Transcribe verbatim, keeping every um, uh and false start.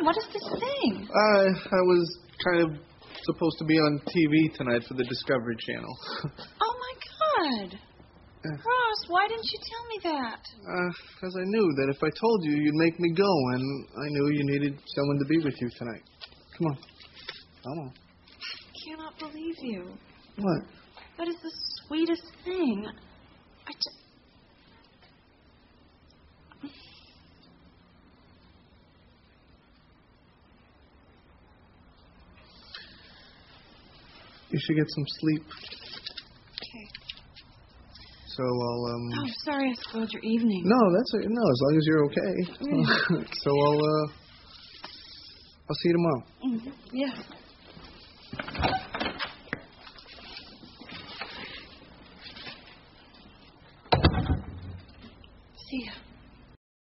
on? What is this thing? Uh, I was kind of supposed to be on T V tonight for the Discovery Channel. Oh, my God. Uh, Ross, why didn't you tell me that? Because I knew that if I told you, you'd make me go, and I knew you needed someone to be with you tonight. Come on. Come on. I cannot believe you. What? That is the sweetest thing. I just... You should get some sleep. Okay. So I'll, um... Oh, sorry I spoiled your evening. No, that's it. No, as long as you're okay. Mm. So I'll, uh... I'll see you tomorrow. Mm-hmm. Yeah.